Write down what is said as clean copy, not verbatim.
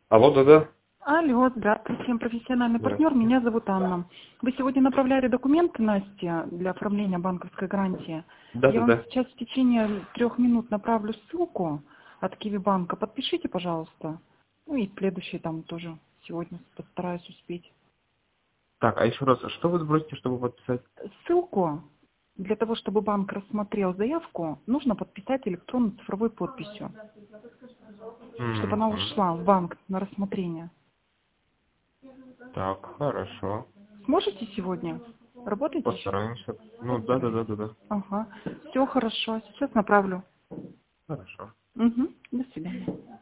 Алло, да-да. Алло, здравствуйте, профессиональный партнер, Здравствуйте. меня зовут Анна. Вы сегодня направляли документы Насте для оформления банковской гарантии. Я вам Да-да-да. сейчас в течение 3 минут направлю ссылку от Киви-банка. Подпишите, пожалуйста. Ну и следующий там тоже сегодня постараюсь успеть. Так, а еще раз, что вы сбросите, чтобы подписать? Ссылку для того, чтобы банк рассмотрел заявку, нужно подписать электронной цифровой подписью, чтобы она Мгм. ушла в банк на рассмотрение. Так, хорошо. Сможете сегодня? Работаете еще? Постараемся. Ну, Постараюсь. да-да-да-да-да. Ага. Все хорошо. Сейчас направлю. Хорошо. Угу. До свидания.